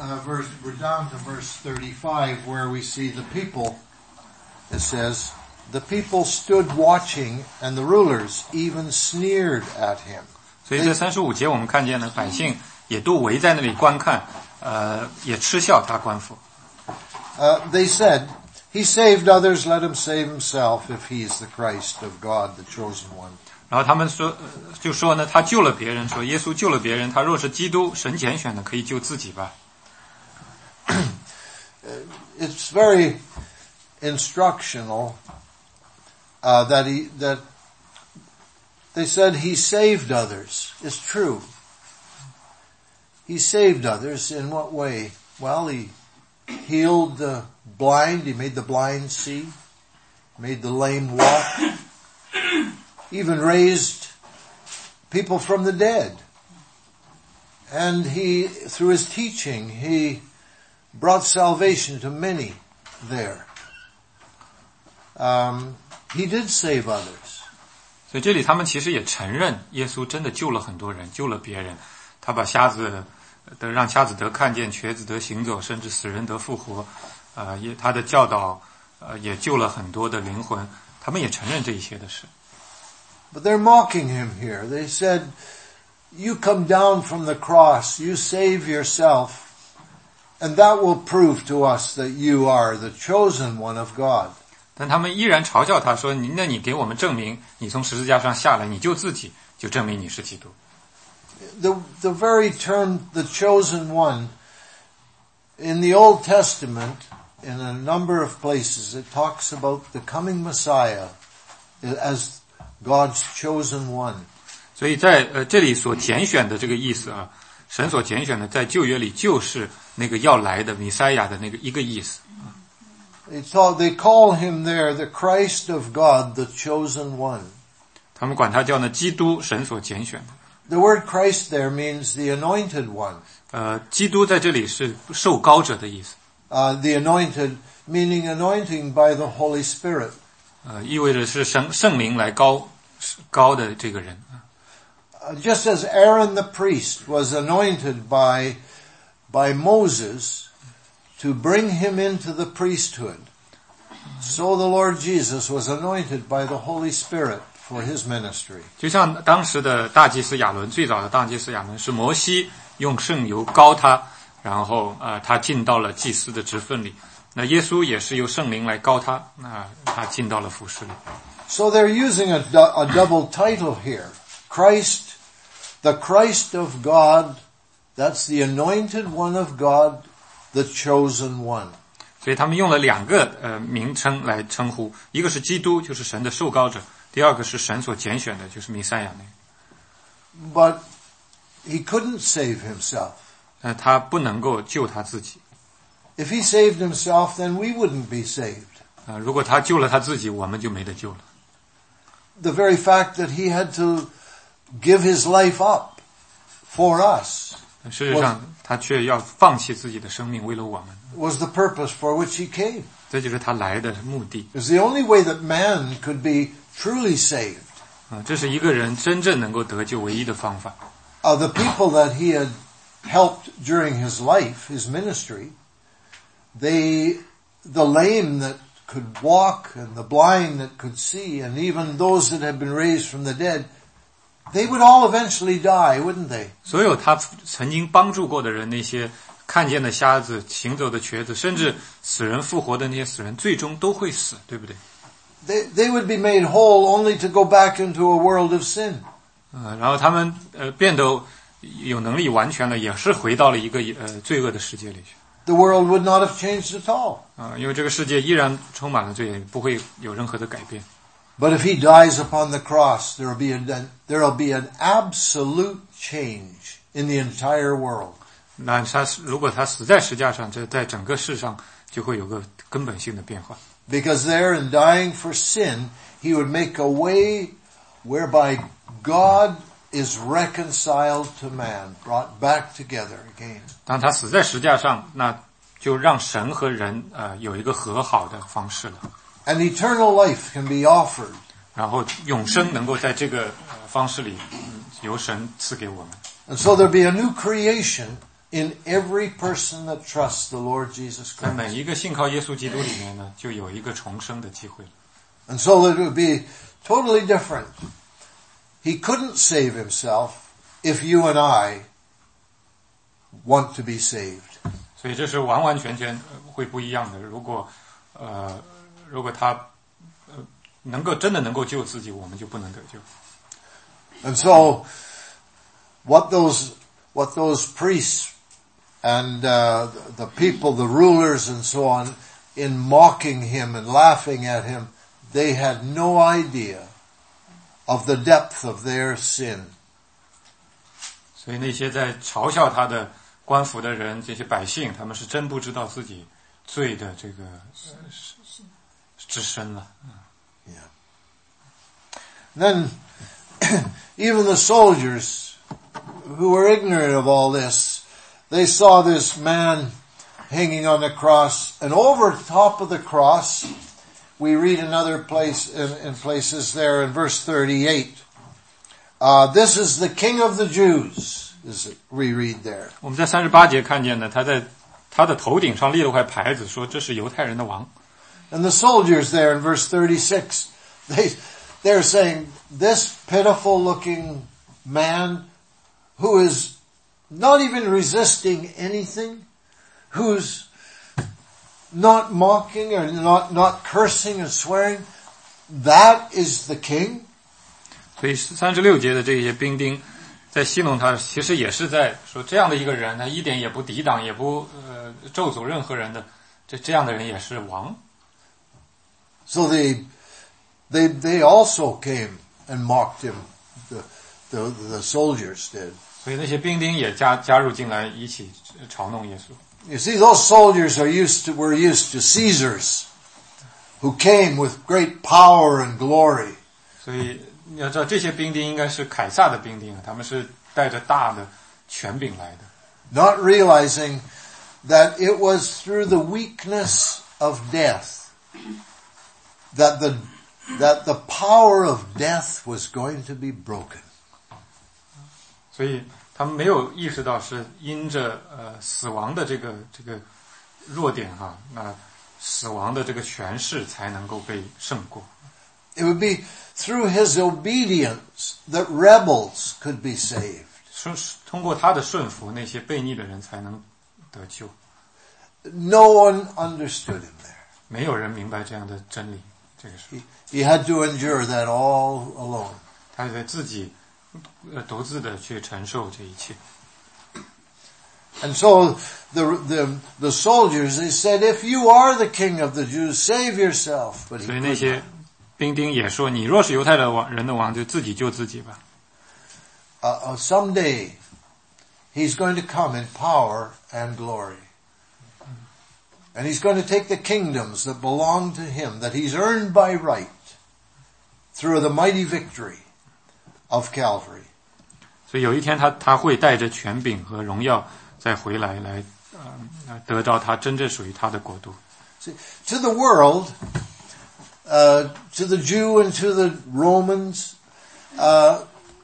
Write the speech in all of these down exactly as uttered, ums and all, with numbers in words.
uh, verse, we're down to verse thirty-five where we see the people, it says, the people stood watching and the rulers even sneered at him. 所以这三十五节我们看见呢，百姓也都围在那里观看，呃，也嗤笑他官府。 Uh, they said, he saved others, let him save himself if he is the Christ of God, the chosen one. 然后他们说，就说呢，他救了别人，说耶稣救了别人，他若是基督，神拣选的，可以救自己吧。 It's very instructional uh, that he that they said he saved others. It's true. He saved others in what way? Well, he healed the blind. He made the blind see. Made the lame walk. Even raised people from the dead. And he, through his teaching, he brought salvation to many there. Um, he did save others. 所以这里他们其实也承认耶稣真的救了很多人，救了别人。他把瞎子得让瞎子得看见，瘸子得行走，甚至死人得复活。呃，也他的教导呃也救了很多的灵魂。他们也承认这一些的事。 But they're mocking him here. They said, you come down from the cross, you save yourself, and that will prove to us that you are the chosen one of God. 但他们依然嘲笑他说，你那你给我们证明你从十字架上下来，你救自己，就证明你是基督。 The, the very term, the chosen one, in the Old Testament, in a number of places, it talks about the coming Messiah as God's chosen one. 所以在呃这里所拣选的这个意思啊，神所拣选的在旧约里就是那个要来的弥赛亚的那个一个意思。 They call, they call him there the Christ of God, the chosen one. 他们管他叫呢基督，神所拣选的。 The word Christ there means the anointed one. 呃，基督在这里是受膏者的意思。 Uh, the anointed meaning anointing by the Holy Spirit. 呃，意味着是圣圣灵来膏膏的这个人。 Uh, just as Aaron the priest was anointed by by Moses to bring him into the priesthood, so the Lord Jesus was anointed by the Holy Spirit for his ministry. 就像当时的大祭司亚伦，最早的大祭司亚伦是摩西用圣油膏他，然后呃他进到了祭司的职分里。那耶稣也是由圣灵来膏他，那他进到了服侍里。 So they're using a, a double title here. Christ, the Christ of God, that's the anointed one of God, the chosen one. 所以他们用了两个呃名称来称呼，一个是基督，就是神的受膏者；第二个是神所拣选的，就是弥赛亚那个。 But he couldn't save himself. 那他不能够救他自己。 If he saved himself, then we wouldn't be saved. 啊，如果他救了他自己，我们就没得救了。 The very fact that he had to give his life up for us 事实上，他却要放弃自己的生命，为了我们。 was the purpose for which he came. 这就是他来的目的。 It's the only way that man could be truly saved. 啊，这是一个人真正能够得救唯一的方法。 Uh, the people that he had helped during his life, his ministry, they, the lame that could walk and the blind that could see and even those that had been raised from the dead, they would all eventually die, wouldn't they? 所有他曾经帮助过的人，那些看见的瞎子、行走的瘸子，甚至死人复活的那些死人，最终都会死，对不对？ They, they would be made whole only to go back into a world of sin. 呃，然后他们呃变得有能力完全了，也是回到了一个呃罪恶的世界里去。 The world would not have changed at all. 啊、呃，因为这个世界依然充满了罪，不会有任何的改变。 But if he dies upon the cross, there will be a, there will be an absolute change in the entire world. 那他如果他死在石架上，这在整个世上就会有个根本性的变化。 Because there in dying for sin, he would make a way whereby God is reconciled to man, brought back together again. 当他死在石架上，那就让神和人呃有一个和好的方式了。 And eternal life can be offered. 然后永生能够在这个、呃、方式里、嗯、由神赐给我们。 And so there'll be a new creation in every person that trusts the Lord Jesus 在 Christ. 每一个信靠耶稣基督里面呢，就有一个重生的机会了。 And so it would be totally different. He couldn't save himself if you and I want to be saved. 所以这是完完全全会不一样的。如果呃，如果他呃能够真的能够救自己，我们就不能得救。 And so, what those what those priests and uh, the people, the rulers and so on, in mocking him and laughing at him, they had no idea of the depth of their sin. 所以那些在嘲笑他的官府的人，这些百姓，他们是真不知道自己罪的这个呃之深了。 Yeah. Then, even the soldiers who were ignorant of all this, they saw this man hanging on the cross, and over top of the cross, we read another place in, in places there in verse thirty-eight. Uh, this is the King of the Jews, is it, we read there. 我们在三十八节看见呢，他在他的头顶上立了块牌子，说这是犹太人的王。 And the soldiers there in verse thirty-six, they, they're saying, this pitiful looking man who is not even resisting anything, who's not mocking or not, not cursing and swearing, that is the king? 所以三十六节的这些兵丁在戏弄他，其实也是在说这样的一个人，他一点也不抵挡，也不呃咒诅任何人的，这这样的人也是王。 So they, they, they also came and mocked him. The, the, the soldiers did. 所以那些兵丁也加加入进来，一起嘲弄耶稣。 You see, those soldiers are used to, were used to Caesars, who came with great power and glory. 所以你要知道，这些兵丁应该是凯撒的兵丁啊，他们是带着大的权柄来的。 Not realizing that it was through the weakness of death that the, that the power of death was going to be broken. 所以他们没有意识到是因着呃死亡的这个这个弱点哈、啊，那死亡的这个权势才能够被胜过。 It would be through his obedience that rebels could be saved. 顺通过他的顺服，那些悖逆的人才能得救。 No one understood him there. 没有人明白这样的真理，这个是 He, he had to endure that all alone. 他得自己呃独自的去承受这一切。 And so the, the, the soldiers, they said, if you are the king of the Jews, save yourself. But he 所以那 could 些兵丁也说：“你若是犹太的王人的王，就自己救自己吧。” Uh, uh, someday, he's going to come in power and glory. And he's going to take the kingdoms that belong to him, that he's earned by right, through the mighty victory of Calvary. 所以有一天他他会带着权柄和荣耀再回来，来呃得到他真正属于他的国度。 See, to the world, uh, to the Jew and to the Romans, uh,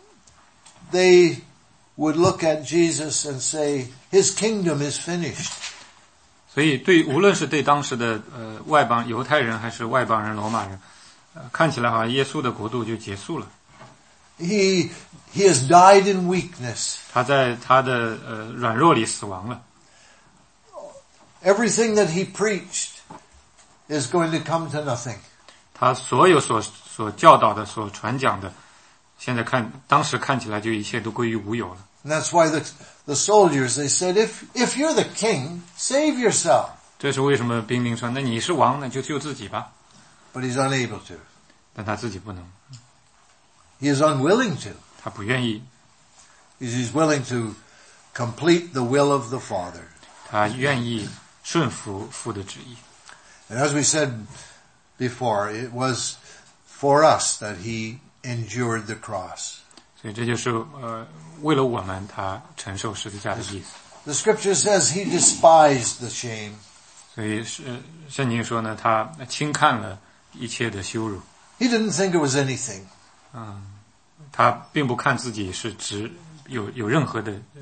they would look at Jesus and say, his kingdom is finished. 所以对无论是对当时的呃外邦犹太人还是外邦人罗马人，呃看起来好像耶稣的国度就结束了。 He, he has died in weakness. 他在他的呃软弱里死亡了。 Everything that he preached is going to come to nothing. 他所有所所教导的、所传讲的，现在看当时看起来就一切都归于无有了。 And that's why the, the soldiers, they said, if, if you're the king, save yourself. 这是为什么兵丁说：“那你是王，那就救自己吧。” But he's unable to. 但他自己不能， He is unwilling to. 他不愿意， He's willing to complete the will of the Father. 他愿意顺服父的旨意。 And as we said before, it was for us that he endured the cross. 所以这就是呃，为了我们，他承受十字架的意思。 The scripture says he despised the shame. 所以是圣经说呢，他轻看了一切的羞辱， He didn't think it was anything. 嗯，他并不看自己是值有有任何的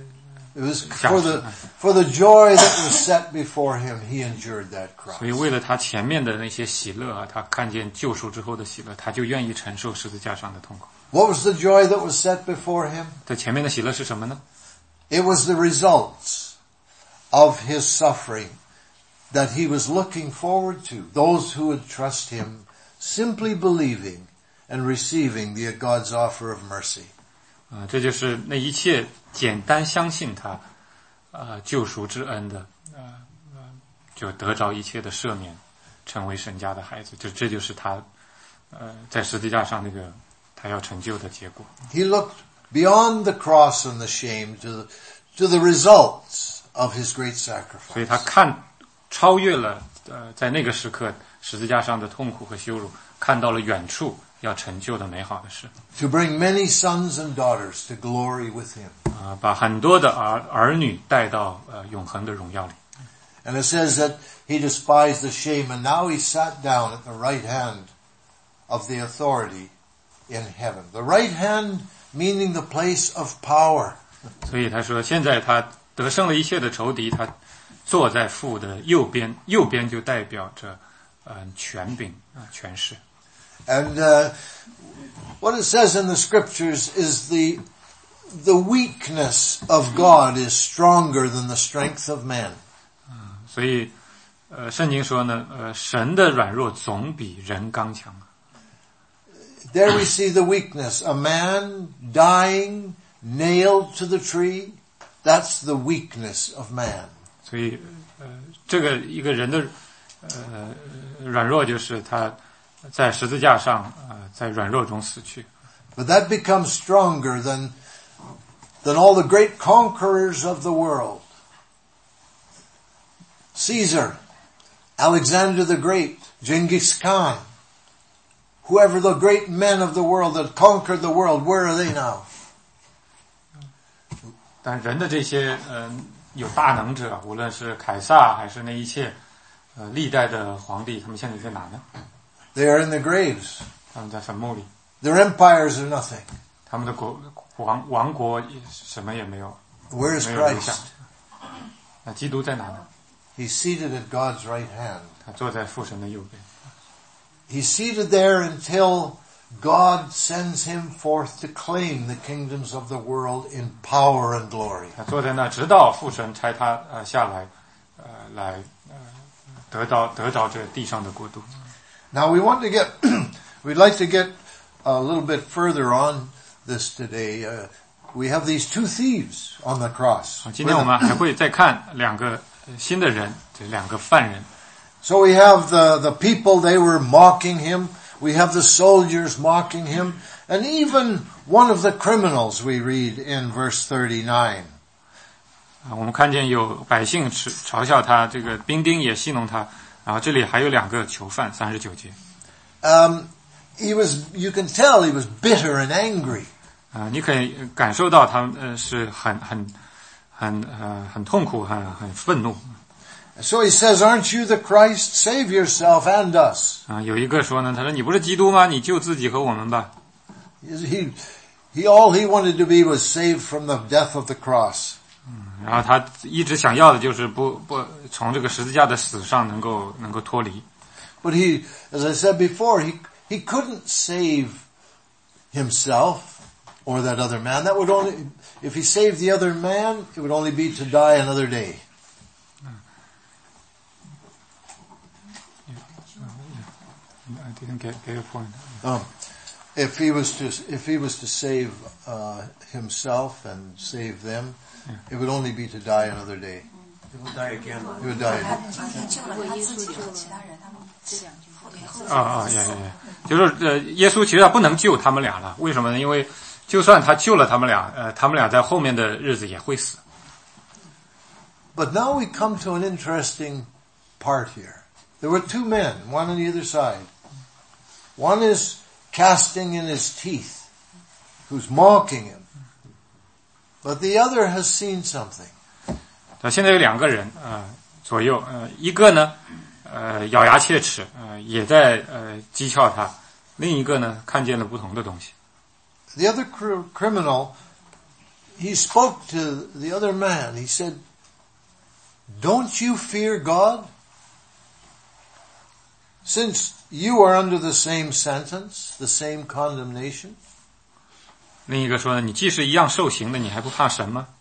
It was for the for the joy that was set before him, he endured that cross. 所以为了他前面的那些喜乐啊，他看见救赎之后的喜乐，他就愿意承受十字架上的痛苦。 What was the joy that was set before him? 这前面的喜乐是什么呢？ It was the results of his suffering that he was looking forward to. Those who would trust him, simply believing and receiving the God's offer of mercy. 啊、呃，这就是那一切简单相信他，啊、呃，救赎之恩的，呃呃，就得着一切的赦免，成为神家的孩子。就这就是他，呃，在十字架上那个他要成就的结果。 He looked beyond the cross and the shame to the, to the results of his great sacrifice. 所以他看超越了，呃，在那个时刻十字架上的痛苦和羞辱，看到了远处要成就的美好的事。 To bring many sons and daughters to glory with him. 啊、呃，把很多的儿儿女带到呃永恒的荣耀里。 And it says that he despised the shame, and now he sat down at the right hand of the authority in heaven. The right hand meaning the place of power. 所以他说，现在他得胜了一切的仇敌，他坐在父的右边，右边就代表着嗯、呃、权柄啊、呃、权势。 And uh, what it says in the scriptures is the the weakness of God is stronger than the strength of man. 嗯，所以呃，圣经说呢，呃，神的软弱总比人刚强。 There we see the weakness. A man dying, nailed to the tree, that's the weakness of man. 所以呃，这个一个人的呃软弱就是他在十字架上呃在软弱中死去。 But that becomes stronger than than all the great conquerors of the world. Caesar, Alexander the Great, Genghis Khan, whoever the great men of the world that conquered the world, where are they now? 但人的这些呃有大能者，无论是凯撒还是那一切呃历代的皇帝，他们现在在哪呢？ They are in the graves. 他们在坟墓里。 Their empires are nothing. 他们的国王王国什么也没有。 Where is 没有留下。 Christ? 那基督在哪呢？ He's seated at God's right hand. 他坐在父神的右边。 He's seated there until God sends him forth to claim the kingdoms of the world in power and glory. 他坐在那，直到父神差他呃下来，呃来呃得到得到这地上的国度。 Now we want to get, we'd like to get a little bit further on this today. Uh, we have these two thieves on the cross. 今天我们还会再看两个新的人，这两个犯人。 So we have the, the people, they were mocking him. We have the soldiers mocking him. And even one of the criminals we read in verse thirty-nine. 啊，我们看见有百姓嘲笑他，这个兵丁也戏弄他。然后这里还有两个囚犯，三十九节。 Um, he was, you can tell he was bitter and angry. 啊、呃，你可以感受到他呃是很很很呃很痛苦，很很愤怒。 So he says, aren't you the Christ? Save yourself and us. 啊、呃，有一个说呢，他说你不是基督吗？你救自己和我们吧。 He, he, all he wanted to be was saved from the death of the cross. 嗯，然后他一直想要的就是不不从这个十字架的死上能够能够脱离。 But he, as I said before, he he couldn't save himself or that other man. That would only, if he saved the other man, it would only be to die another day. I didn't get, get your point. Um, if he was to if he was to save uh, himself and save them, yeah. It would only be to die another day. He would die again. He would die again. 啊啊，呀呀呀！就是呃，耶稣其实他不能救他们俩了，为什么呢？因为就算他救了他们俩，呃，他们俩在后面的日子也会死。 But now we come to an interesting part here. There were two men, one on either side. One is casting in his teeth, who's mocking him. But the other has seen something. 他现在有两个人啊、呃，左右，呃，一个呢，呃，咬牙切齿，呃，也在呃讥诮他；另一个呢，看见了不同的东西。 The other cr- criminal, he spoke to the other man. He said, "Don't you fear God? Since you are under the same sentence, the same condemnation." 另一个说呢，你既是一样受刑的，你还不怕神吗？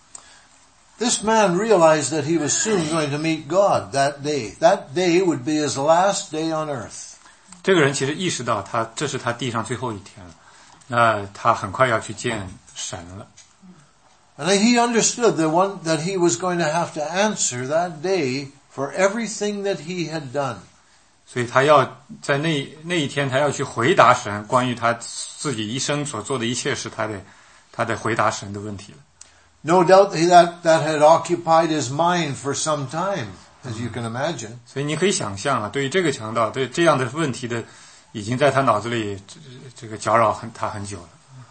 This man realized that he was soon going to meet God that day. That day would be his last day on earth. 这个人其实意识到他这是他地上最后一天了，那他很快要去见神了。 And he understood the one that he was going to have to answer that day for everything that he had done. 所以他要在那那一天，他要去回答神关于他自己一生所做的一切事，他得他得回答神的问题了。 No doubt that that had occupied his mind for some time, as you can imagine. 所以你可以想象啊，对于这个强盗，对这样的问题的，已经在他脑子里这这个搅扰很他很久了。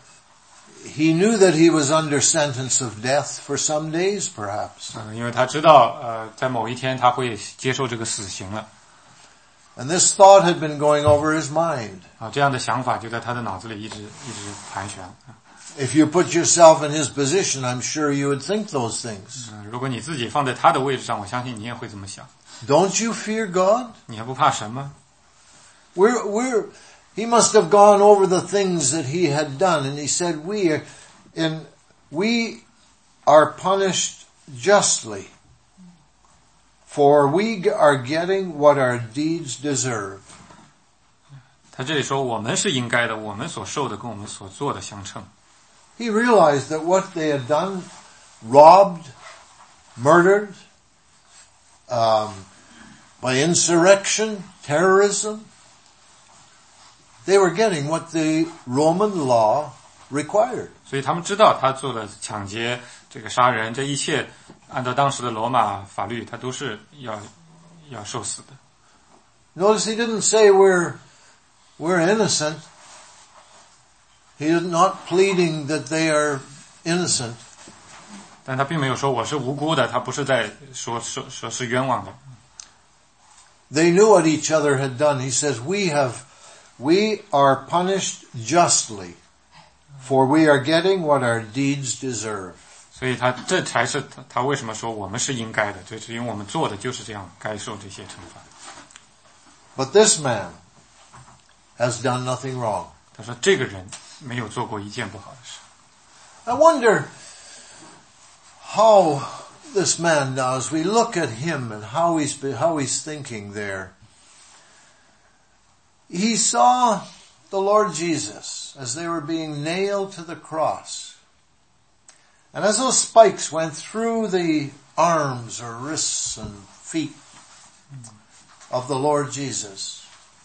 He knew that he was under sentence of death for some days, perhaps. 嗯，因为他知道，呃，在某一天他会接受这个死刑了。 And this thought had been going over his mind. 啊，这样的想法就在他的脑子里一直一直盘旋。 If you put yourself in his position, I'm sure you would think those things. 嗯，如果你自己放在他的位置上，我相信你也会这么想。 Don't you fear God? 你还不怕神吗？ We're, we're, he must have gone over the things that he had done, and he said, we are, in, we are punished justly, for we are getting what our deeds deserve. 他这里说，我们是应该的，我们所受的跟我们所做的相称。 He realized that what they had done, robbed, murdered, um, by insurrection, terrorism, they were getting what the Roman law required. 所以他们知道他做的抢劫、这个杀人，这一切按照当时的罗马法律，他都是要要受死的。 Notice he didn't say we're we're innocent. He is not pleading that they are innocent. 但他并没有说我是无辜的，他不是在说说说是冤枉的。 They knew what each other had done. He says, "We have, we are punished justly, for we are getting what our deeds deserve." 所以他这才是他他为什么说我们是应该的，就是因为我们做的就是这样，该受这些惩罚。 But this man has done nothing wrong. 他说这个人没有做过一件不好的事。 I wonder how this man now, as we look at him and how he's how he's thinking there. He saw the Lord Jesus as they were being nailed to the cross. And as those spikes went through the arms or wrists and feet of the Lord Jesus,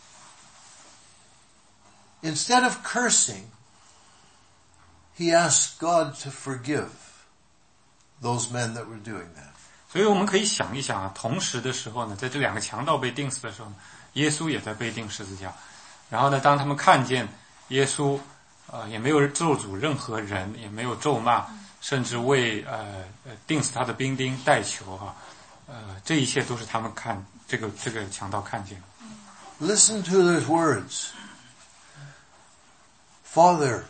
instead of cursing, he asked God to forgive those men that were doing that. 所以我们可以想一想啊，同时的时候呢，在这两个强盗被钉死的时候呢，耶稣也在被钉十字架。然后呢，当他们看见耶稣，呃，也没有咒诅任何人，也没有咒骂，甚至为呃呃钉死他的兵丁代求哈、啊，呃，这一切都是他们看这个这个强盗看见。 Listen to those words. Father,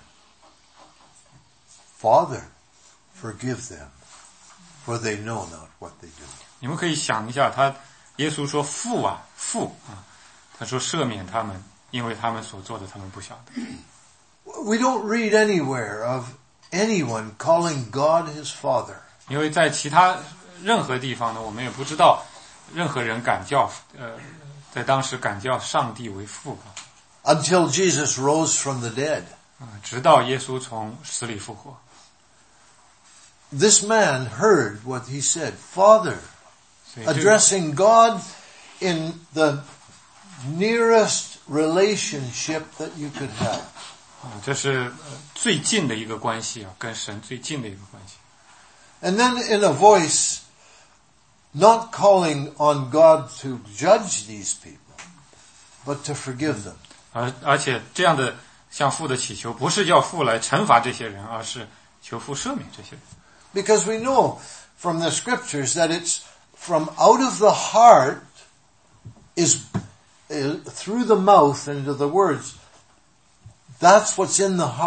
Father, forgive them, for they know not what they do. 你们可以想一下，他耶稣说父啊父啊，他说赦免他们，因为他们所做的他们不晓得。 We don't read anywhere of anyone calling God his Father. 因为在其他任何地方呢，我们也不知道任何人敢叫呃，在当时敢叫上帝为父啊。 Until Jesus rose from the dead. 啊，直到耶稣从死里复活。 This man heard what he said, Father, addressing God in the nearest relationship that you could have. 啊，这是最近的一个关系啊，跟神最近的一个关系。 And then in a voice, not calling on God to judge these people, but to forgive them. 而而且这样的向父的祈求，不是叫父来惩罚这些人，而是求父赦免这些人。 Because we know from the scriptures that it's from out of the heart is uh, through the mouth and into the words. That's what's in the heart.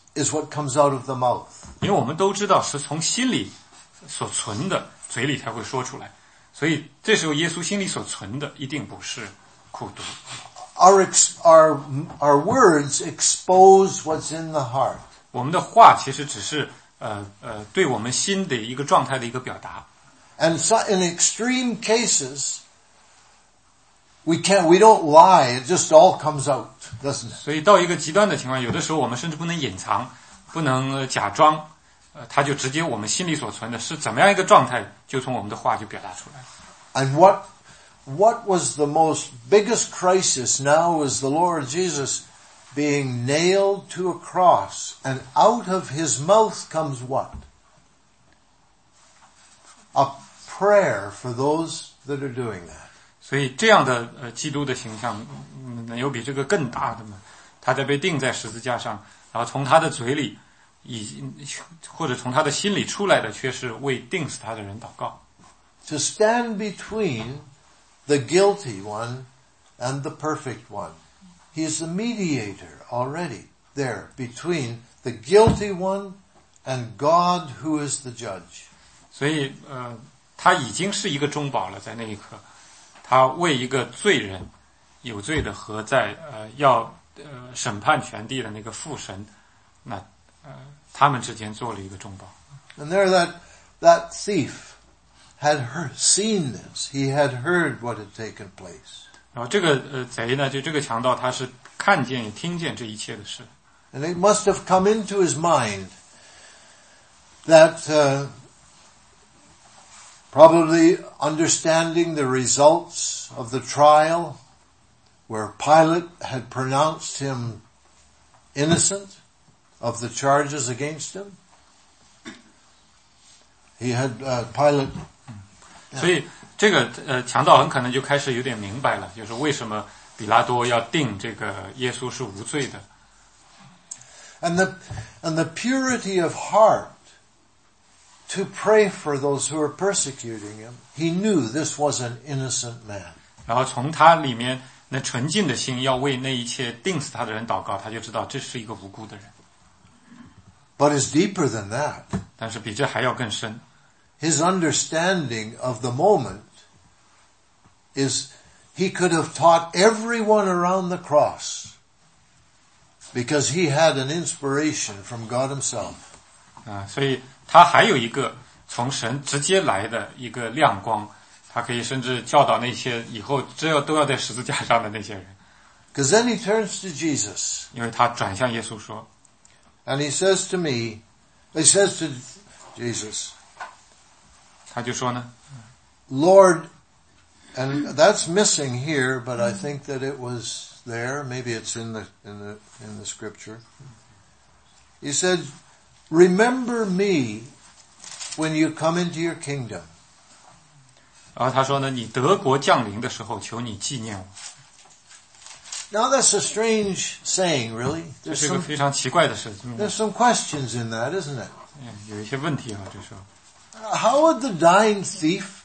is what comes out of the mouth. 因为我们都知道是从心里所存的，嘴里才会说出来。所以这时候耶稣心里所存的一定不是苦毒。 Our, ex, our, our words expose what's in the heart. 我们的话其实只是呃呃对我们心的一个状态的一个表达。 And so in extreme cases, we can't, we don't lie. It just all comes out, doesn't it? 所以到一个极端的情况，有的时候我们甚至不能隐藏，不能、呃、假装，呃，他就直接我们心里所存的是怎么样一个状态，就从我们的话就表达出来。 And what, what was the most biggest crisis now is the Lord Jesus being nailed to a cross, and out of his mouth comes what? A prayer for those that are doing that. 所以这样的呃基督的形象，能有比这个更大的吗？他在被钉在十字架上，然后从他的嘴里，以或者从他的心里出来的，却是为钉死他的人祷告。 To stand between the guilty one and the perfect one. He is the mediator already there between the guilty one and God who is the judge. 所以呃，他已经是一个中保了，在那一刻，他为一个罪人有罪的和在呃要呃审判全地的那个父神，那呃他们之间做了一个中保。 And there that that thief had heard, seen this. He had heard what had taken place. 然后这个呃贼呢，就这个强盗，他是看见也听见这一切的事。 And it must have come into his mind that uh, probably understanding the results of the trial where Pilate had pronounced him innocent of the charges against him. He had uh, Pilate. 所以这个呃强盗很可能就开始有点明白了，就是为什么比拉多要定这个耶稣是无罪的。 And the and the purity of heart to pray for those who are persecuting him. He knew this was an innocent man. 然后从他里面那纯净的心，要为那一切定死他的人祷告，他就知道这是一个无辜的人。 But it's deeper than that. 但是比这还要更深。 His understanding of the moment is he could have taught everyone around the cross because he had an inspiration from God himself. 啊，所以他还有一个从神直接来的一个亮光，他可以甚至教导那些以后只要都要在十字架上的那些人。 Because then he turns to Jesus. 因为他转向耶稣说 And he says to me, he says to Jesus, 他就说呢 Lord, and that's missing here, but I think that it was there. Maybe it's in the, in the, in the scripture. He said, remember me when you come into your kingdom. 然后他说呢，你德国降临的时候，求你纪念我。 Now that's a strange saying, really. 这 There's 是一个 some, 非常奇怪的事情， there's some questions in that, isn't it? 嗯有一些问题啊，就说 How would the dying thief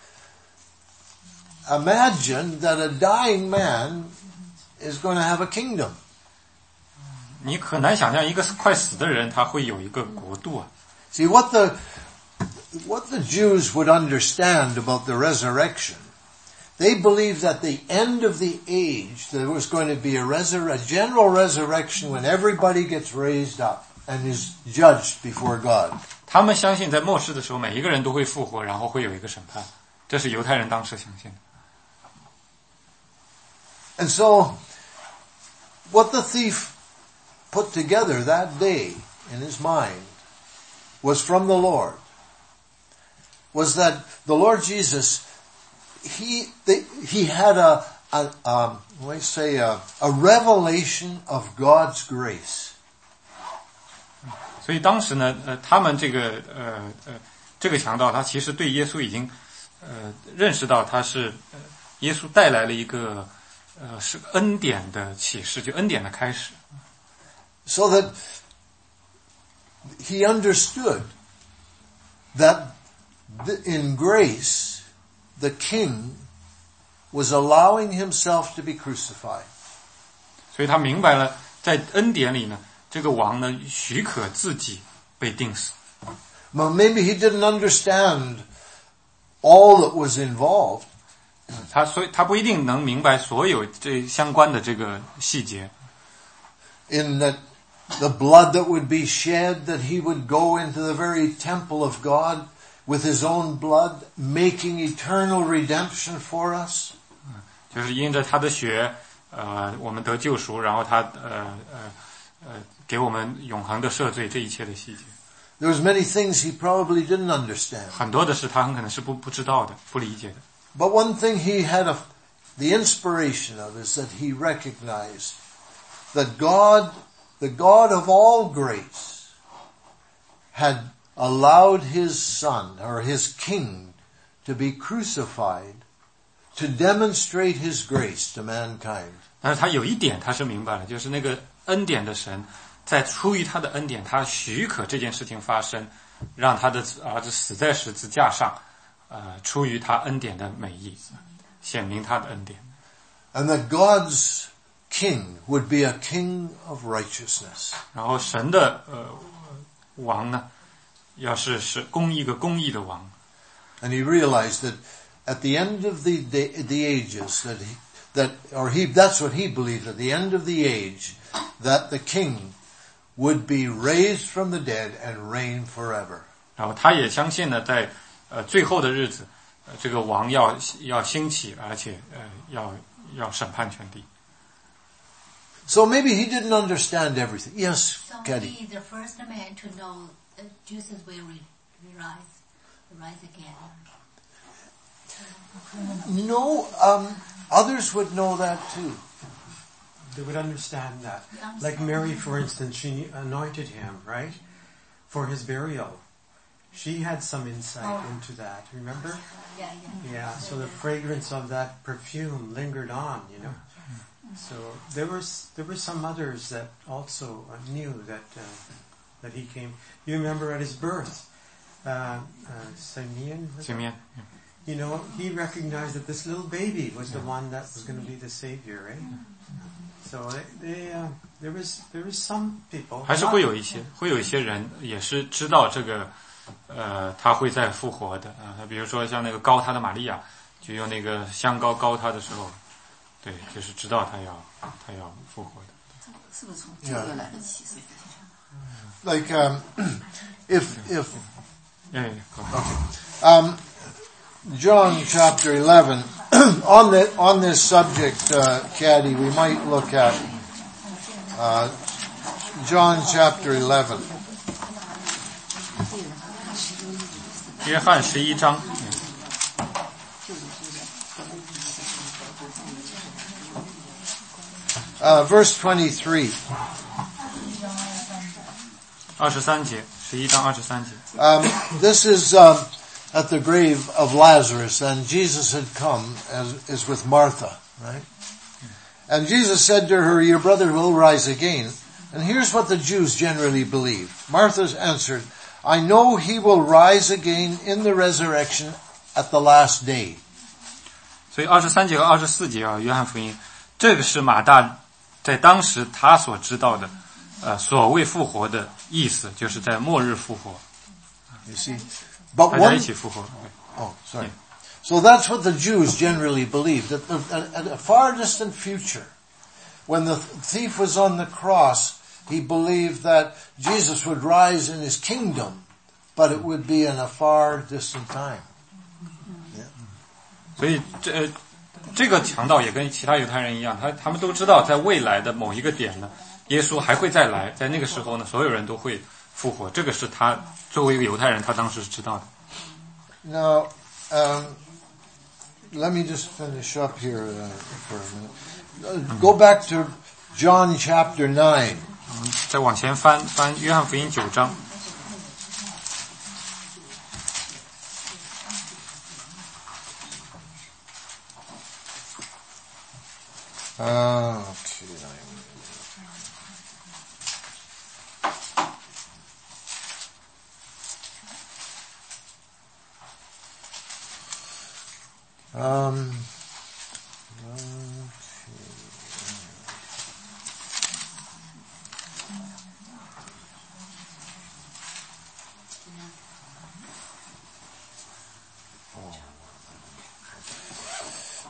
imagine that a dying man is going to have a kingdom? 你很难想象一个快死的人他会有一个国度啊。 See, what the, what the Jews would understand about the resurrection, they believed that the end of the age, there was going to be a, resur- a general resurrection when everybody gets raised up and is judged before God. 他们相信在末世的时候，每一个人都会复活，然后会有一个审判，这是犹太人当时相信的。 And so, what the thief put together that day in his mind was from the Lord, was that the Lord Jesus, he, they, he had a, a, um, let me say a, a revelation of God's grace. 所以当时呢，呃，他们这个呃呃这个强盗，他其实对耶稣已经呃认识到他是呃耶稣带来了一个呃是恩典的启示，就恩典的开始。 So that he understood that in grace, the king was allowing himself to be crucified. 所以他明白了，在恩典里呢， 这个王呢许可自己被钉死。 Well, maybe he didn't understand all that was involved. 他所以他不一定能明白所有这相关的这个细节。 In that the blood that would be shed, that he would go into the very temple of God with his own blood, making eternal redemption for us. 就是因着他的血，呃，我们得救赎，然后他呃呃呃给我们永恒的赦罪，这一切的细节。 There was many things he probably didn't understand. 很多的事他很可能是不不知道的，不理解的。 But one thing he had a, the inspiration of is that he recognized that God, the God of all grace, had allowed his son, or his king, to be crucified to demonstrate his grace to mankind. 但是他有一点他是明白了，就是那个恩典的神，在出于他的恩典，他许可这件事情发生，让他的儿子死在十字架上，呃，出于他恩典的美意，显明他的恩典。 And that God's king would be a king of righteousness. 然后神的呃王呢，要是是公义一个公义的王。 And he realized that at the end of the the, the ages that he, that or he that's what he believed at the end of the age that the king would be raised from the dead and reign forever. 然后他也相信呢，在呃最后的日子，呃这个王要要兴起，而且呃要要审判全地。 So maybe he didn't understand everything. Yes, So Caddy. he is the first man to know that Jesus will re- rise, rise again. No, um, others would know that too. They would understand that. They understand. Like Mary, for instance, she anointed him, right? For his burial. She had some insight Oh. into that, remember? Yeah, yeah. Yeah, so the fragrance of that perfume lingered on, you know. So there was there were some others that also uh, knew that uh, that he came. You remember at his birth, uh, uh, Simeon, was it? 前面 You know, he recognized that this little baby was the one that was going to be the savior, right? So they, they uh, there was there was some people 还是会有一些会有一些人也是知道这个呃他会再复活的啊、呃，比如说像那个膏他的玛利亚，就用那个香膏膏他的时候，对，就是知道他要他要复活的。 是不是从旧约来的启示？ Like um, if if 哎，好 um, John chapter eleven on the on this subject, uh, Caddy, we might look at uh, John chapter eleven. 约翰十一章， Uh, verse twenty-three. 二十三节，十一章二十三节。 Um, this is um, at the grave of Lazarus, and Jesus had come, as is with Martha, right? And Jesus said to her, "Your brother will rise again." And here's what the Jews generally believe. Martha answered, "I know he will rise again in the resurrection at the last day." 所以二十三节和二十四节啊，约翰福音，这个是马大在当时他所知道的，呃，所谓复活的意思，就是在末日复活， You see, but 大家 one 一起复活。 oh sorry. So that's what the Jews generally believed. That the, at a far distant future, when the thief was on the cross, he believed that Jesus would rise in his kingdom, but it would be in a far distant time. 所以这、呃、这个强盗也跟其他犹太人一样，他他们都知道，在未来的某一个点呢，耶稣还会再来，在那个时候呢，所有人都会复活。这个是他作为一个犹太人，他当时是知道的。 Now, um, let me just finish up here uh, for a minute. Uh, go back to John chapter nine. 再往前翻翻约翰福音九章。 Uh, okay. Um, okay.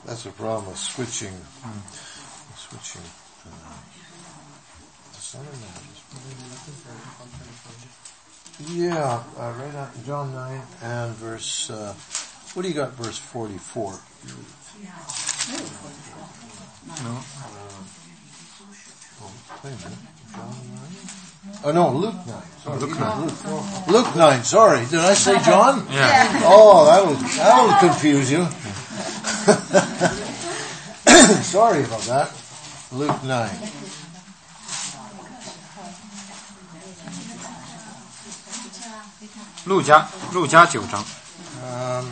That's a problem with switching. Switching. Uh, Son of Man. Yeah, uh, right out in John nine and verse. Uh, what do you got? Verse forty-four. No. Oh, wait a minute. John nine? Oh no, Luke nine. Sorry, Luke nine. Luke, Luke nine. Sorry, did I say John? Yeah. Oh, that'll that'll confuse you. Sorry about that. Luke nine. 路加路加九章。 Um,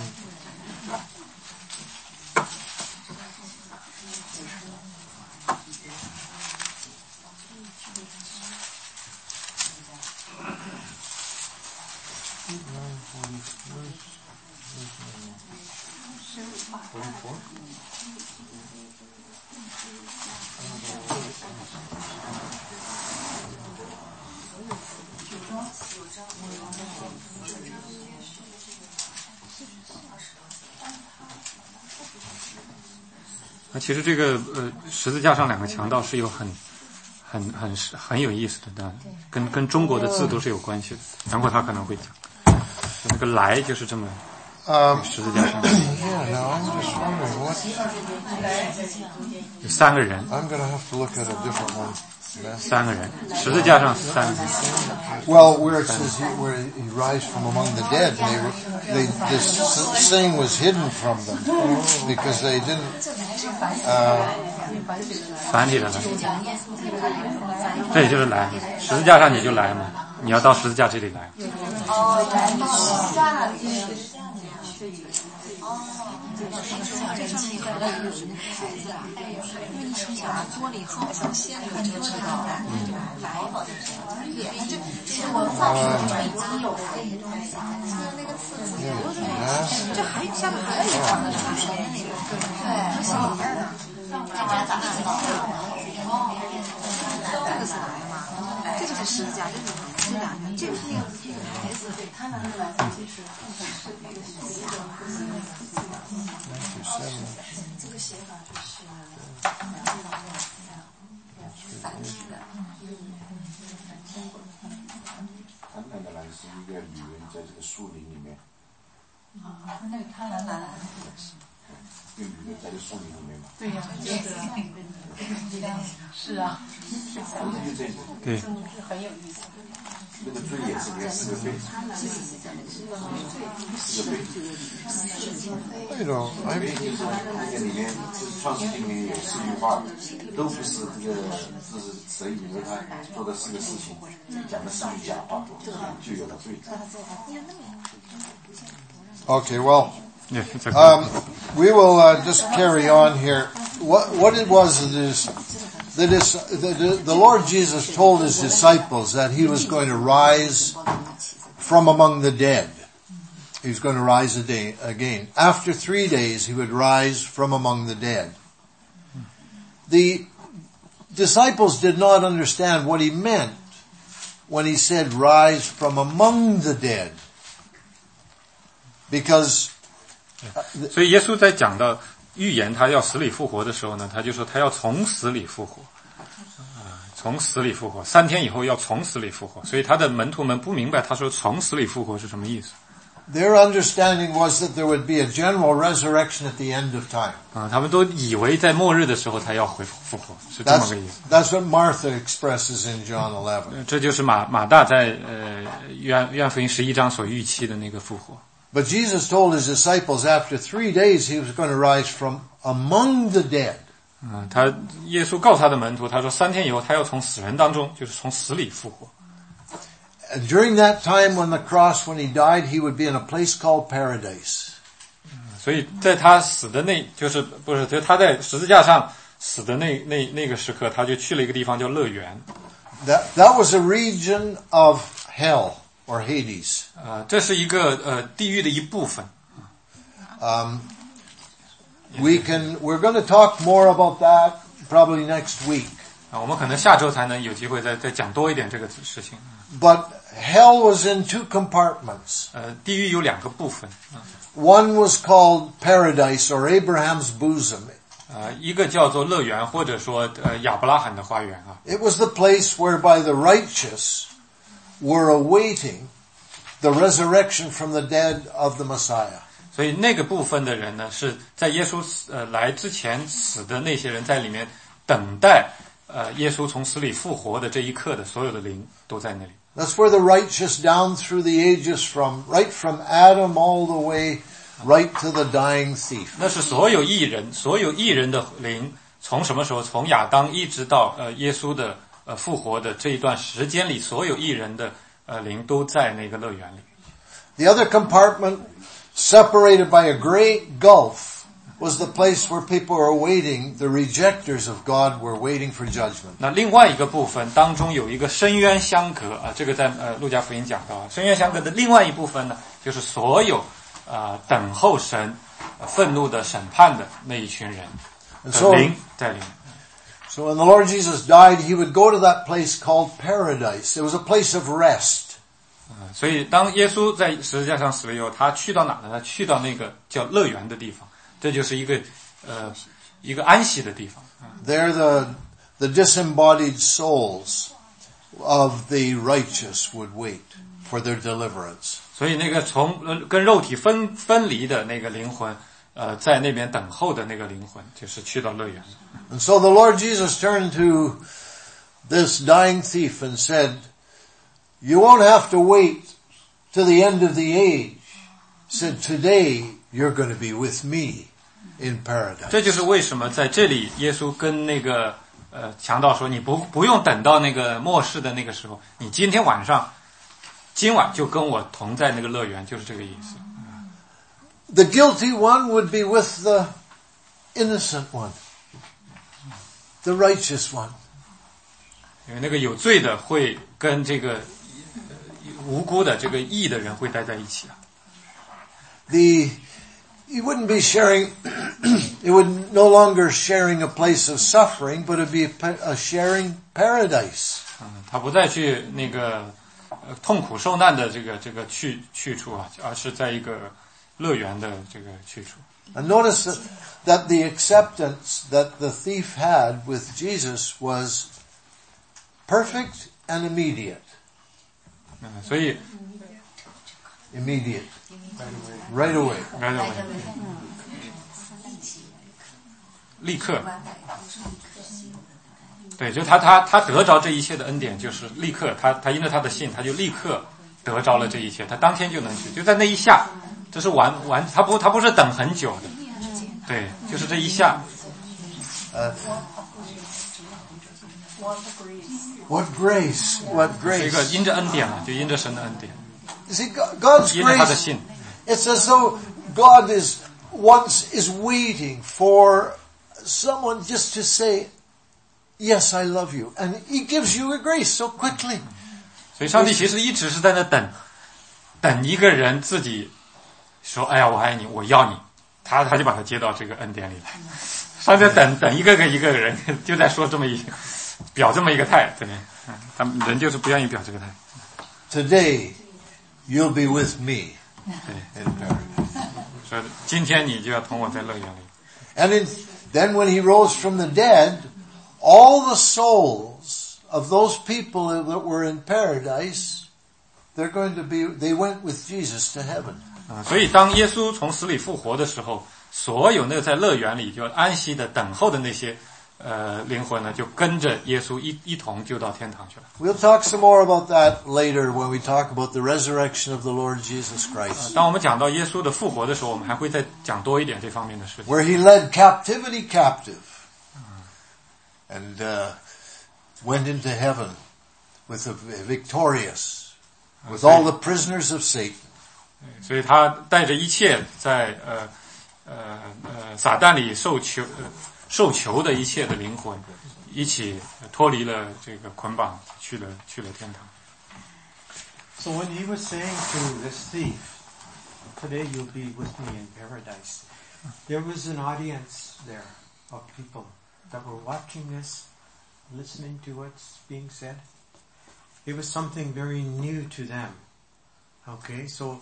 那其实这个呃十字架上两个强盗是有很很很很有意思的，但跟跟中国的字都是有关系的。等会他可能会讲，就那个来就是这么 um, 十字架上 yeah, now I'm just wondering what. 有三个人， I'm going to have to look at a different one. 三个人，十字架上三个人。 Well, where it says he, where he rise from among the dead, they were, they, this saying was hidden from them because they didn't. Uh, 繁体的来，这也就是来，十字架上你就来嘛，你要到十字架这里来。 这还下面还有一张呢，对，心里边呢。这个是来嘛？这就是十字架，这是这两个，这个是那个这个牌子，他拿的来其实这个写法就是反义的。 贪婪的蓝是一个女人在这个树林里面。 啊，那个贪婪蓝一个女人在这树林里面嘛。 对呀，是啊， 对， 很有意思。 那个罪也是个四个罪，四个罪。 I don't. I 因为就是那个里面，就是创世纪里面有四句话，都不是这个，就是神以为他做的四个事情，讲的四句假话，就有了罪。 Okay. Well. Yeah, it's okay. Um, we will uh, just carry on here. What what it was that is that is the, the Lord Jesus told his disciples that he was going to rise from among the dead. He was going to rise a day, again. After three days, he would rise from among the dead. The disciples did not understand what he meant when he said rise from among the dead. Because 所以耶稣在讲到预言他要死里复活的时候呢，他就说他要从死里复活，啊，从死里复活，三天以后要从死里复活。所以他的门徒们不明白他说从死里复活是什么意思。 Their understanding was that there would be a general resurrection at the end of time. 啊，他们都以为在末日的时候他要回复活，是这么 That's 个意思。 that's what Martha expresses in John eleven. 这就是马马大在呃约约翰福音十一章所预期的那个复活。 But Jesus told his disciples after three days he was going to rise from among the dead. 啊，他耶稣告诉他的门徒，他说三天以后他要从死人当中，就是从死里复活。 And during that time when the cross, when he died, he would be in a place called paradise. 所以在他死的那，就是不是，就他在十字架上死的那那那个时刻，他就去了一个地方叫乐园。 That that was a region of hell or Hades. 啊，这是一个呃地狱的一部分。 Um, we can we're going to talk more about that probably next week. 啊，我们可能下周才能有机会再再讲多一点这个事情。 But hell was in two compartments. 呃，地狱有两个部分啊。 One was called Paradise or Abraham's bosom. 呃，一个叫做乐园，或者说呃亚伯拉罕的花园啊。 It was the place whereby the righteous were awaiting the resurrection from the dead of the Messiah. 所以那个部分的人呢，是在耶稣呃来之前死的那些人，在里面等待呃耶稣从死里复活的这一刻的所有的灵都在那里。 That's where the righteous down through the ages from, right from Adam all the way, right to the dying thief. 那是所有义人，所有义人的灵，从什么时候？从亚当一直到呃耶稣的呃复活的这一段时间里，所有义人的呃灵都在那个乐园里。 The other compartment, separated by a great gulf, was the place where people were waiting, the rejectors of God were waiting for judgment. 那另外一个部分当中有一个深渊相隔啊，这个在呃路加福音讲到啊，深渊相隔的另外一部分呢，就是所有啊、呃、等候神、呃、愤怒的审判的那一群人的灵在里面。 So when the Lord Jesus died, he would go to that place called Paradise. It was a place of rest. 所以当耶稣在十字架上死了以后，他去到哪呢？他去到那个叫乐园的地方，这就是一个呃一个安息的地方。 There the the disembodied souls of the righteous would wait for their deliverance. 所以那个从跟肉体分分离的那个灵魂，呃，在那边等候的那个灵魂，就是去到乐园。 And so the Lord Jesus turned to this dying thief and said, "You won't have to wait to the end of the age." Said, "Today you're going to be with me in paradise." 这就是为什么在这里耶稣跟那个呃强盗说，你不不用等到那个末世的那个时候，你今天晚上今晚就跟我同在那个乐园，就是这个意思。 The guilty one would be with the innocent one, the righteous one. 因为那个有罪的会跟这个无辜的这个义的人会待在一起啊。 The you wouldn't be sharing, it would no longer sharing a place of suffering, but it'd be a, a sharing paradise. 嗯，他不再去那个呃痛苦受难的这个这个去去处啊，而是在一个乐园的这个去处。 And notice that, that the acceptance that the thief had with Jesus was perfect and immediate. 嗯，所以 Immediate. Right away. right away 立刻，对，就他他他得着这一切的恩典，就是立刻，他他因着他的信，他就立刻得着了这一切，他当天就能去，就在那一下，这是完完，他不他不是等很久的，对，就是这一下。 Uh, what grace? What 是一 grace? 个因着恩典嘛，就因着神的恩典， You see, God- God's 因着他的 grace, 信。 it's as though God is once is waiting for someone just to say, "Yes, I love you," and He gives you a grace so quickly. 所以上帝其实一直是在那等，等一个人自己说：“哎呀，我爱你，我要你。”他他就把他接到这个恩典里来。上帝等等一个个一个人，就在说这么一表这么一个态，对，嗯，他们人就是不愿意表这个态。 Today, you'll be with me 对， in paradise. 说今天你就要同我在乐园里。 And in, then when He rose from the dead, all the souls of those people that were in paradise, they're going to be, they went with Jesus to heaven. 啊，所以当耶稣从死里复活的时候，所有那个在乐园里就安息的等候的那些呃灵魂呢，就跟着耶稣一一同就到天堂去了。 We'll talk some more about that later when we talk about the resurrection of the Lord Jesus Christ, 当我们讲到耶稣的复活的时候，我们还会再讲多一点这方面的事情。 where He led captivity captive and uh, went into heaven with the victorious, with all the prisoners of Satan. 所以他带着一切在呃呃呃撒旦里受囚、呃、受囚的一切的灵魂，一起脱离了这个捆绑，去了去了天堂。 So when he was saying to this thief, "Today you'll be with me in paradise," there was an audience there of people that were watching this, listening to what's being said. It was something very new to them. Okay, so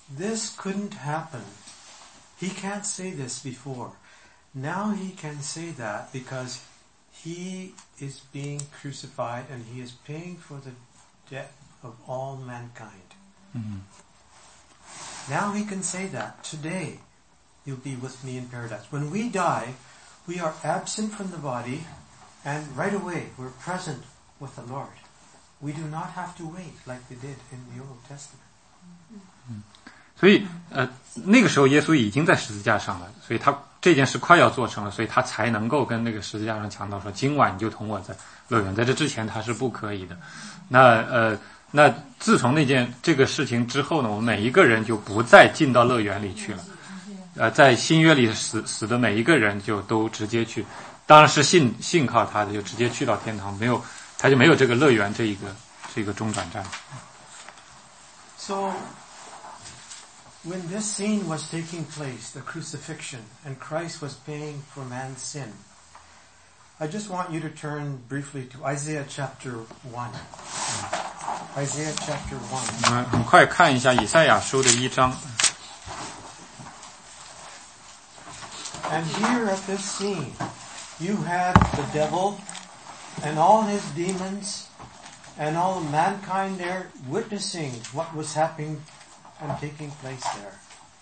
this couldn't happen. He can't say this before. Now he can say that because he is being crucified and he is paying for the debt of all mankind. Mm-hmm. Now he can say that. Today, you'll be with me in paradise. When we die, we are absent from the body, and right away we're present with the Lord. We do not have to wait like we did in the Old Testament. 所以呃那个时候耶稣已经在十字架上了，所以他这件事快要做成了，所以他才能够跟那个十字架上强盗说今晚你就同我在乐园，在这之前他是不可以的。那呃那自从那件这个事情之后呢，我们每一个人就不再进到乐园里去了。呃在新约里死死的每一个人就都直接去，当然是信信靠他的就直接去到天堂，没有他就没有这个乐园这一个这个中转站。 So when this scene was taking place, the crucifixion, and Christ was paying for man's sin, I just want you to turn briefly to Isaiah chapter one. Isaiah chapter one. 我们很快看一下以赛亚书的一章。 And here at this scene, you had the devil and all his demons and all mankind there witnessing what was happening and taking place there.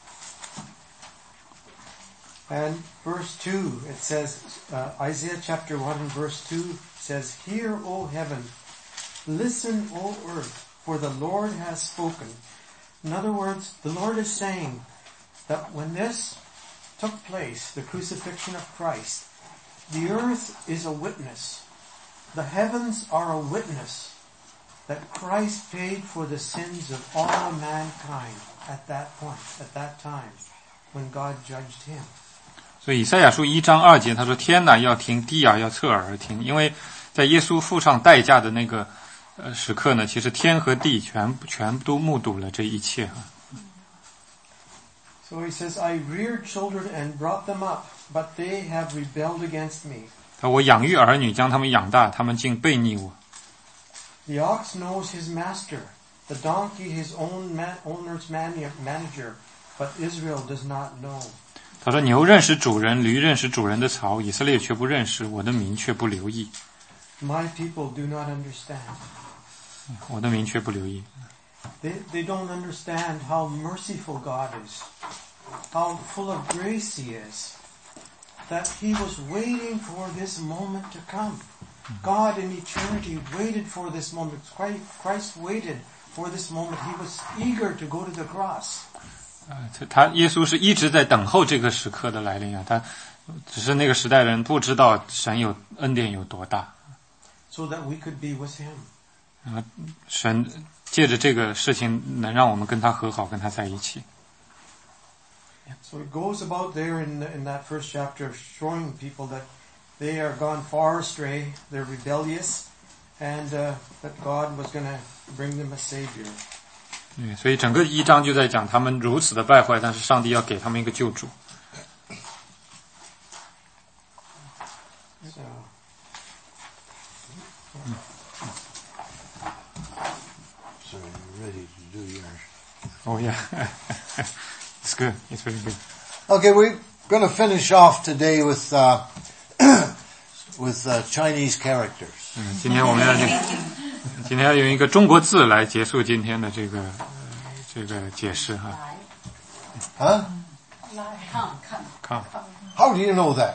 And verse two, it says, uh, Isaiah chapter one and verse two says, Hear, O heaven, listen, O earth, for the Lord has spoken. In other words, the Lord is saying that when this took place, the crucifixion of Christ, the earth is a witness. The heavens are a witness that Christ paid for the sins of all mankind at that point, at that time, when God judged him. 所以以赛亚书一章二节他说天哪要听，地啊要侧耳而听，因为在耶稣付上代价的那个呃时刻呢，其实天和地全全都目睹了这一切啊。 So he says, I reared children and brought them up, but they have rebelled against me. 他我养育儿女，将他们养大，他们竟背逆我。 The ox knows his master, the donkey his own man, owner's man, manager, but Israel does not know. 他说牛认识主人，驴认识主人的槽，以色列却不认识，我的民却不留意。 My people do not understand. 我的民却不留意。 They, they don't understand how merciful God is, how full of grace He is, that He was waiting for this moment to come. God in eternity waited for this moment. Christ waited for this moment. He was eager to go to the cross. 他耶稣是一直在等候这个时刻的来临啊，他只是那个时代人不知道神有恩典有多大。 So that we could be with Him. 啊，神借着这个事情能让我们跟他和好，跟他在一起。 So it goes about there in in that first chapter, showing people that they are gone far astray, they're rebellious, and uh, that God was going to bring them a savior. 对，所以整个一章就在讲他们如此的败坏，但是上帝要给他们一个救主。 So, So you're ready to do yours. Oh yeah, it's good. It's very good. Okay, we're going to finish off today with uh, with uh, Chinese characters. 嗯，今天我们要今天要用一个中国字来结束今天的这个这个解释哈。 Huh? Come. How do you know that?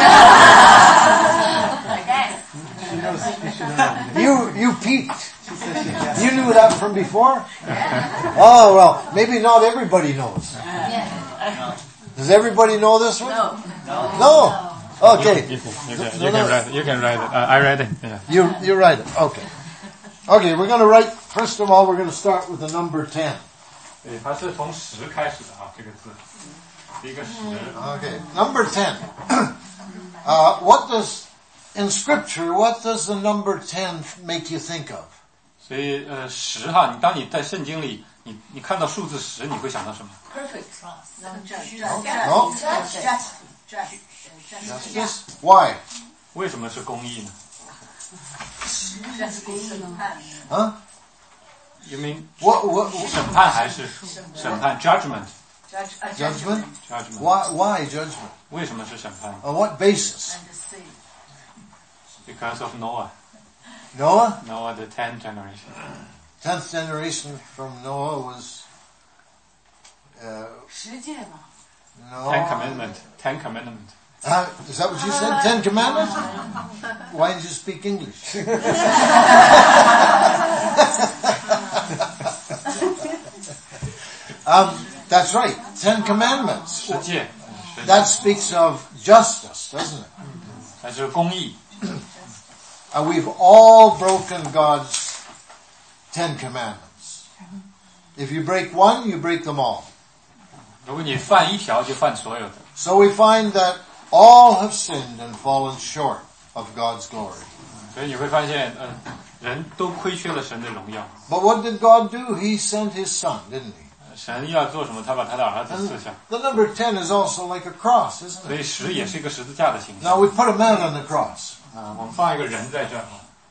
she knows, she should know. You you peeked. She says she guessed. You knew that from before? Oh, well, maybe not everybody knows. Does everybody know this one? No. No? Okay. You can, you can, you can write it. You can write it. Uh, I read it. Yeah. You, you write it. Okay. Okay, we're going to write, first of all, we're going to start with the number ten. 对，它是从十开始的啊，这个字，一个十。 Okay, number ten. Uh, what does, in scripture, what does the number ten make you think of? 所以呃，十哈，你当你在圣经里，你你看到数字十，你会想到什么？ Perfect. No? Justice? Why? 为什么是公义呢？ Huh? You mean What, what, 审判还是审判 judgment Judge, a judgment? judgment Why, why judgment? 为什么是审判 On what basis? and the sea. Because of Noah. Noah? Noah, the tenth generation. Tenth generation from Noah was, uh, 十诫嘛 no. Ten commandment. Ten commandment. Uh, is that what you said? Ten commandments? Why did you speak English? um, that's right. Ten commandments. 十诫 That speaks of justice, doesn't it? 它是公义 And we've all broken God's Ten Commandments. If you break one, you break them all. 如果你犯一条就犯所有的 So we find that all have sinned and fallen short of God's glory. 所以你会发现呃人都亏缺了神的荣耀 But what did God do? He sent His Son, didn't He? 神要做什么他把他的儿子 And 赐下 the number ten is also like a cross, isn't 所以 it? 十也是一个十字架的形 Now 象 we put a man on the cross. 啊我们放一个人在这儿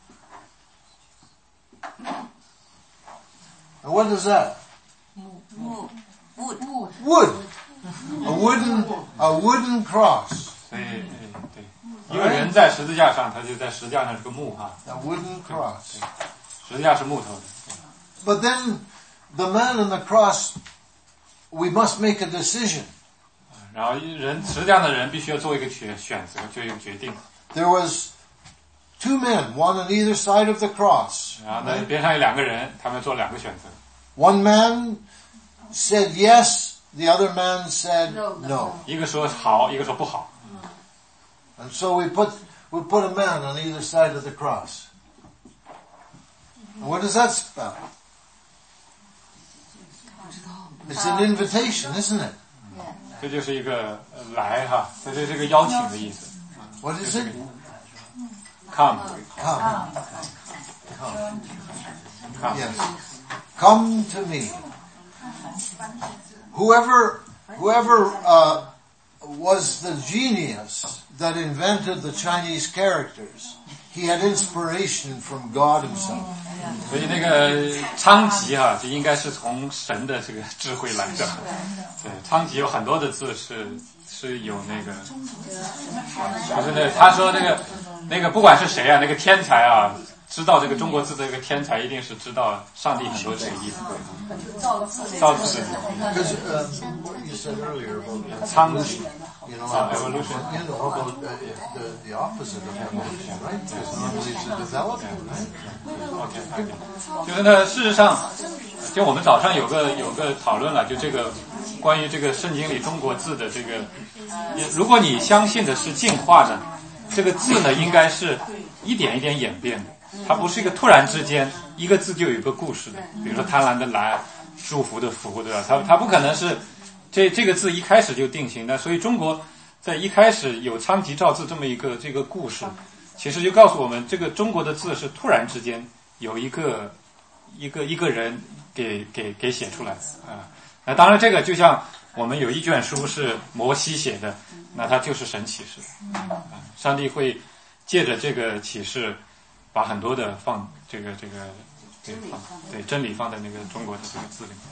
And what is that? Wood. Wood. Wood. A wooden, a wooden cross. 所以呃对一个人在十字架上他就在十字架上是个木哈 A wooden cross. 十字架是木头的 But then the man on the cross, we must make a decision. 然后人十字架的人必须要做一个选选择就一个决定 There was two men, one on either side of the cross. 然后呢边上有两个人他们做两个选择 One man said yes, the other man said no. 一个说好一个说不好 And so we put, we put a man on either side of the cross. And what does that spell? It's an invitation, isn't it? 这就是一个呃来哈这就是一个邀请的意思 What is it? come Come. come Yes. Come to me. Whoever, whoever, uh, was the genius that invented the Chinese characters, he had inspiration from God Himself. 所以那个昌吉哈就应该是从神的这个智慧来的对昌吉有很多的字是是有那个就是那他说那个那个不管是谁啊那个天才啊知道这个中国字的这个天才一定是知道上帝很多这个意思造字 Because um, what you said earlier about 昌吉 you know, Uh, about, evolution. you know about uh, the, the opposite of evolution, right? Because normally it's a development, right? OK 就是呢事实上就我们早上有个有个讨论了就这个关于这个圣经里中国字的这个如果你相信的是进化的这个字呢应该是一点一点演变的它不是一个突然之间一个字就有一个故事的比如说贪婪的婪祝福的福对吧它它不可能是这这个字一开始就定型的所以中国在一开始有昌吉造字这么一个这个故事其实就告诉我们这个中国的字是突然之间有一个一个一个人给给给写出来的啊那当然这个就像我们有一卷书是摩西写的那它就是神启示啊上帝会借着这个启示把很多的放这个这个对放对真理放在那个中国的这个字里面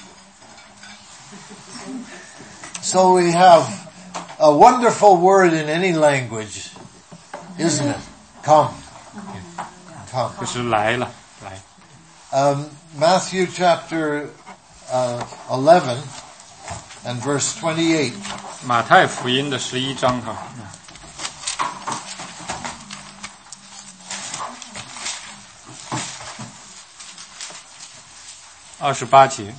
So we have a wonderful word in any language, isn't it? Come. Come. 就是来了来 Um, Matthew chapter uh, eleven and verse twenty-eight. 马太福音的十一章哈二十八节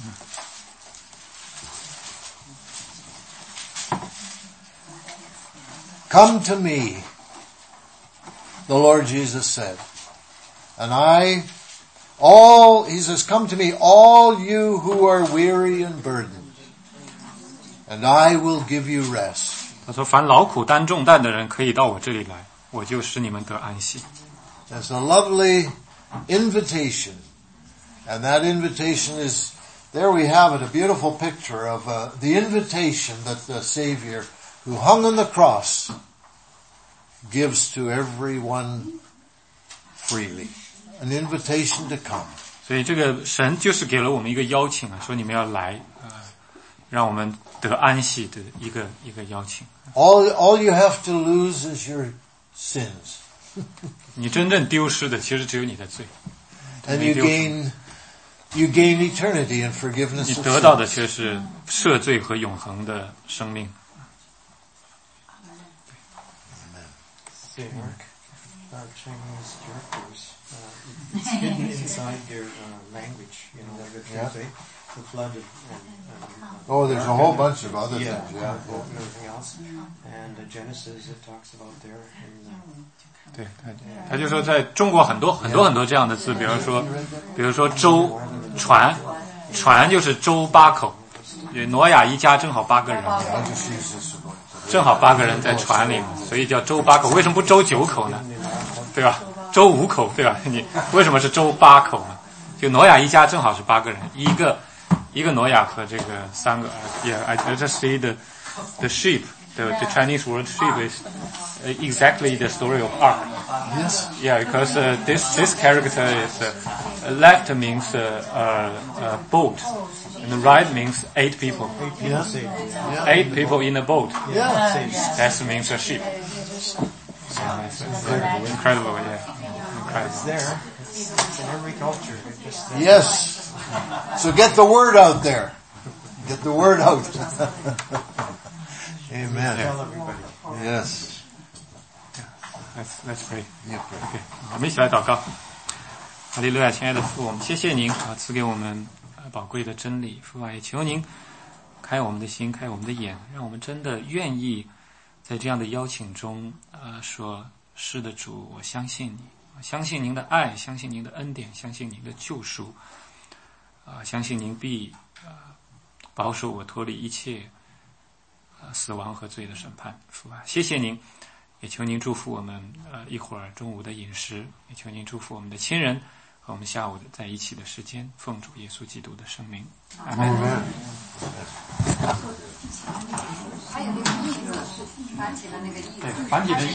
Come to me, the Lord Jesus said, and I, all, he says, come to me, all you who are weary and burdened, and I will give you rest. 他说凡劳苦担重担的人可以到我这里来我就使你们得安息 That's a lovely invitation. And that invitation is, there we have it, a beautiful picture of uh, the invitation that the Savior, who hung on the cross, gives to everyone freely. An invitation to come. 所以这个神就是给了我们一个邀请啊，说你们要来啊、呃，让我们得安息的一个一个邀请。 All all you have to lose is your sins. 你真正丢失的其实只有你的罪。 And you gain you gain eternity and forgiveness 你 of 得到的 sins. 却是赦罪和永恒的生命。 Say, Mark, our Chinese characters, uh, it's hidden inside their uh, language, you know, like the Yeah. say, the flood and, and, and Oh, there's a whole bunch of other yeah, things. Yeah. and everything else. And uh, Genesis, it talks about there. In, uh, 对，他他就说在中国很多很多很多这样的字，比如说，比如说舟船，船就是舟八口，挪亚一家正好八个人，正好八个人在船里，所以叫舟八口。为什么不舟九口呢？对吧？舟五口，对吧？你为什么是舟八口呢？就挪亚一家正好是八个人，一个一个挪亚和这个三个。Yeah, I just see the the sheep. The, the Chinese word sheep is exactly the story of ark. Yes. Yeah, because uh, this this character is uh, left means uh, uh, uh, boat, and the right means eight people. Yeah. yeah. Eight people in a boat. Yeah. That means a ship. Yeah, it's incredible, incredible, yeah, incredible. It's there. It's, it's in every culture. It's just there. Yes. So get the word out there. Get the word out. Amen. Tell everybody. Yes. Let's let's pray. Yeah, pray. OK， 我们一起来祷告。哈利路亚，亲爱的父，我们谢谢您啊，赐给我们宝贵的真理。父啊，也求您开我们的心，开我们的眼，让我们真的愿意在这样的邀请中，呃，说是的，主，我相信你，我相信您的爱，相信您的恩典，相信您的救赎，啊、呃，相信您必呃保守我脱离一切呃死亡和罪的审判。父啊，谢谢您。也求您祝福我们，呃，一会儿中午的饮食，也求您祝福我们的亲人和我们下午的在一起的时间，奉主耶稣基督的圣名，阿门。 还有那个意字，繁体的那个意字。 对，繁体的。